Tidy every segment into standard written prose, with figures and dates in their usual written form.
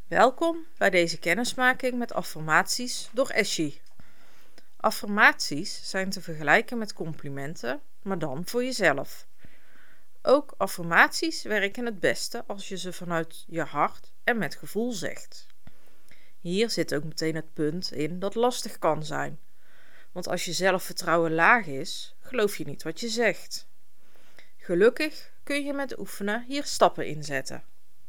Welkom bij deze kennismaking met affirmaties door Eschi. Affirmaties zijn te vergelijken met complimenten, maar dan voor jezelf. Ook affirmaties werken het beste als je ze vanuit je hart en met gevoel zegt. Hier zit ook meteen het punt in dat lastig kan zijn. Want als je zelfvertrouwen laag is, geloof je niet wat je zegt. Gelukkig kun je met oefenen hier stappen in zetten.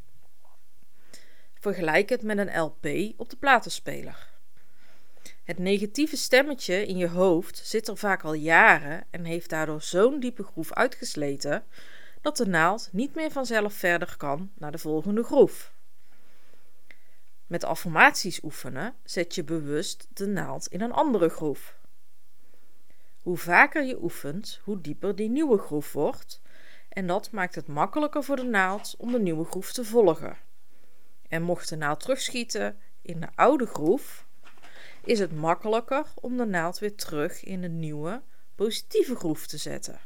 Vergelijk het met een LP op de platenspeler. Het negatieve stemmetje in je hoofd zit er vaak al jaren en heeft daardoor zo'n diepe groef uitgesleten dat de naald niet meer vanzelf verder kan naar de volgende groef. Met affirmaties oefenen zet je bewust de naald in een andere groef. Hoe vaker je oefent, hoe dieper die nieuwe groef wordt en dat maakt het makkelijker voor de naald om de nieuwe groef te volgen. En mocht de naald terugschieten in de oude groef, is het makkelijker om de naald weer terug in de nieuwe, positieve groef te zetten.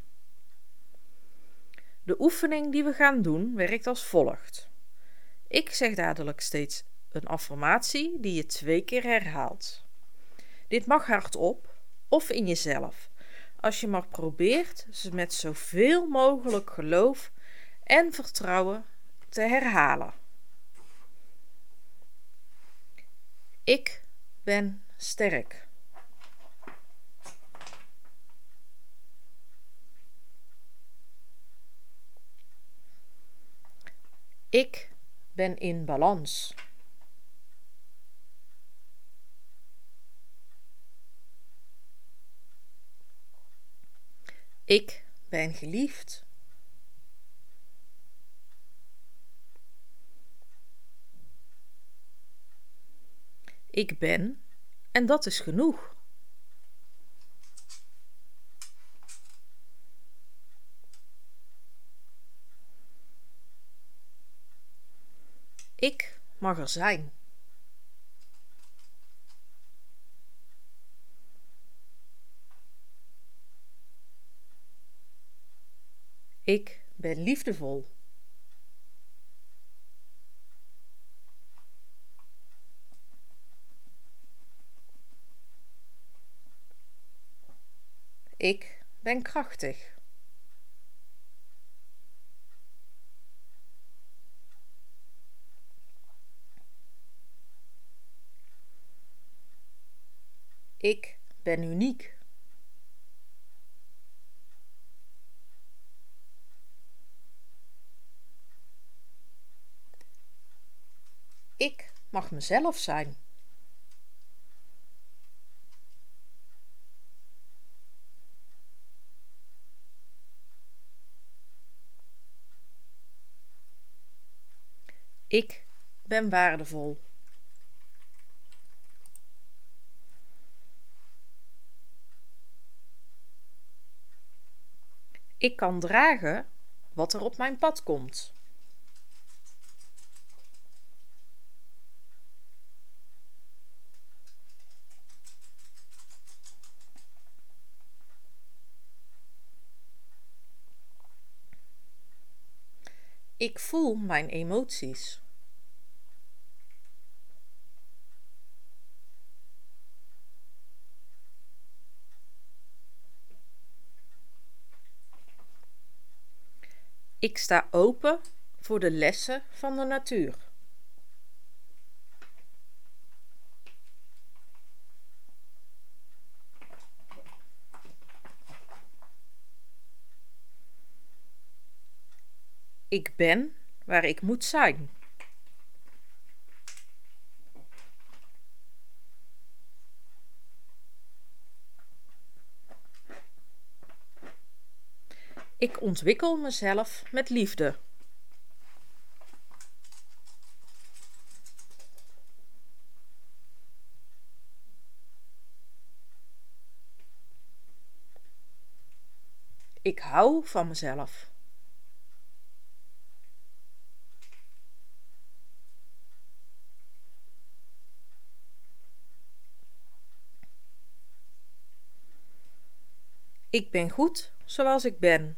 De oefening die we gaan doen werkt als volgt. Ik zeg dadelijk steeds een affirmatie die je 2 keer herhaalt. Dit mag hardop of in jezelf, als je maar probeert ze met zoveel mogelijk geloof en vertrouwen te herhalen. Ik ben sterk. Ik ben in balans. Ik ben geliefd. Ik ben en dat is genoeg. Ik mag er zijn. Ik ben liefdevol. Ik ben krachtig. Ik ben uniek. Ik mag mezelf zijn. Ik ben waardevol. Ik kan dragen wat er op mijn pad komt. Ik voel mijn emoties. Ik sta open voor de lessen van de natuur. Ik ben waar ik moet zijn. Ik ontwikkel mezelf met liefde. Ik hou van mezelf. Ik ben goed zoals ik ben.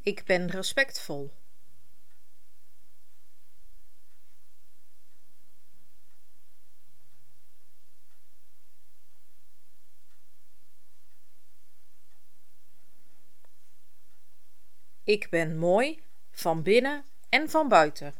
Ik ben respectvol. Ik ben mooi, van binnen en van buiten.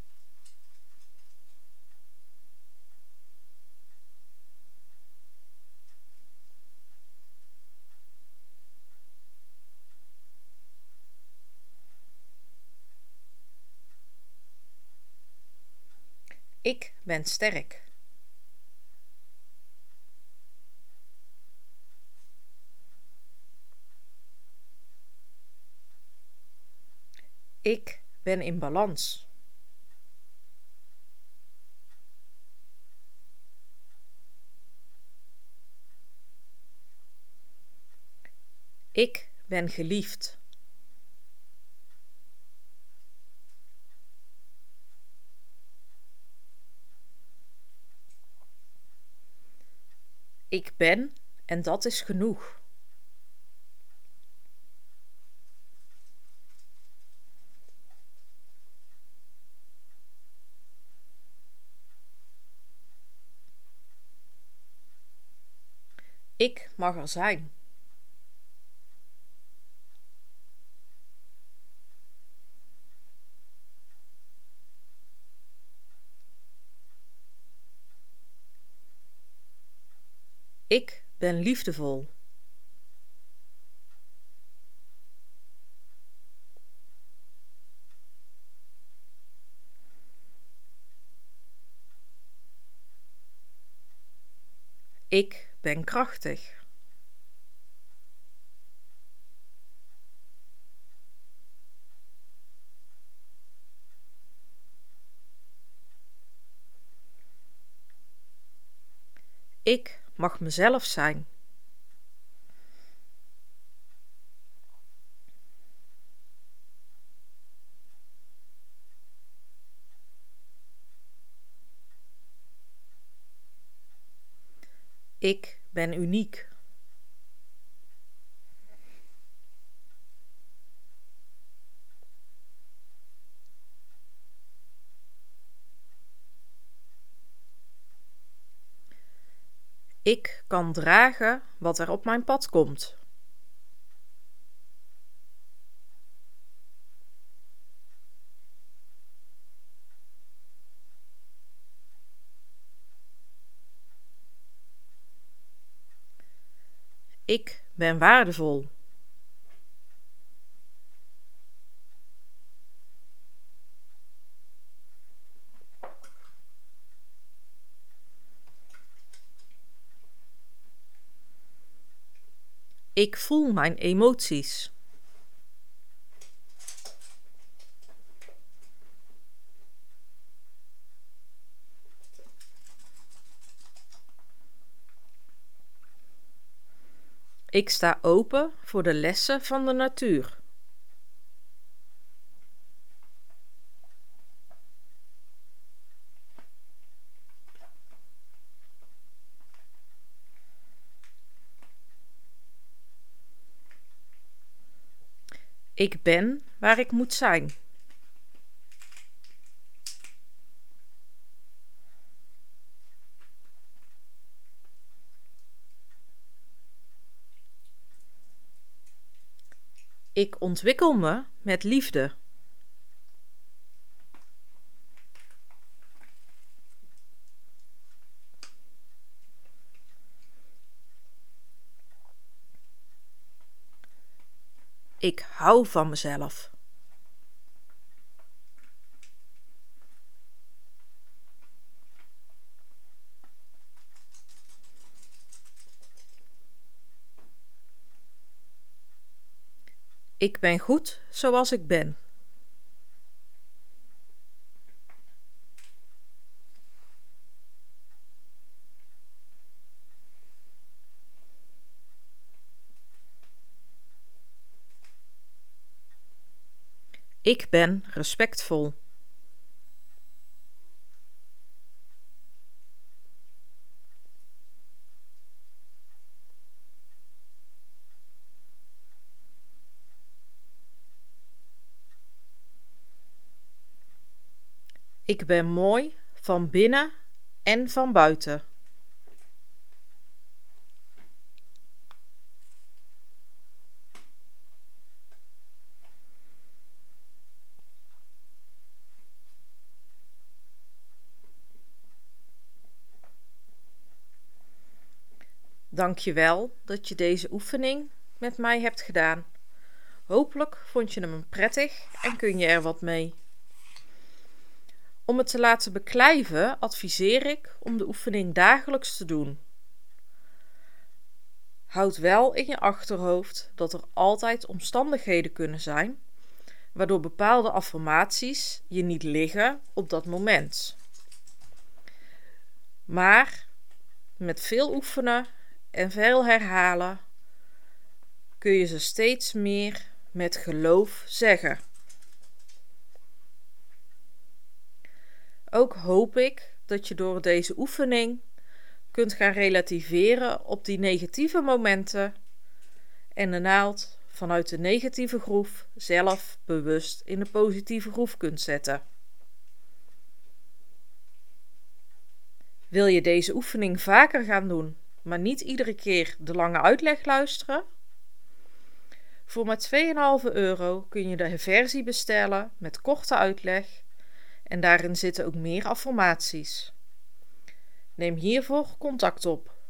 Ik ben sterk. Ik ben in balans. Ik ben geliefd. Ik ben en dat is genoeg. Ik mag er zijn. Ik ben liefdevol. Ik ben krachtig. Ik mag mezelf zijn. Ik ben uniek. Ik kan dragen wat er op mijn pad komt. Ik ben waardevol. Ik voel mijn emoties. Ik sta open voor de lessen van de natuur. Ik ben waar ik moet zijn. Ik ontwikkel me met liefde. Ik hou van mezelf. Ik ben goed zoals ik ben. Ik ben respectvol. Ik ben mooi van binnen en van buiten. Dank je wel dat je deze oefening met mij hebt gedaan. Hopelijk vond je hem prettig en kun je er wat mee. Om het te laten beklijven adviseer ik om de oefening dagelijks te doen. Houd wel in je achterhoofd dat er altijd omstandigheden kunnen zijn, waardoor bepaalde affirmaties je niet liggen op dat moment. Maar met veel oefenen en veel herhalen kun je ze steeds meer met geloof zeggen. Ook hoop ik dat je door deze oefening kunt gaan relativeren op die negatieve momenten en de naald vanuit de negatieve groef zelf bewust in de positieve groef kunt zetten. Wil je deze oefening vaker gaan doen, maar niet iedere keer de lange uitleg luisteren? Voor maar €2,5 kun je de versie bestellen met korte uitleg en daarin zitten ook meer affirmaties. Neem hiervoor contact op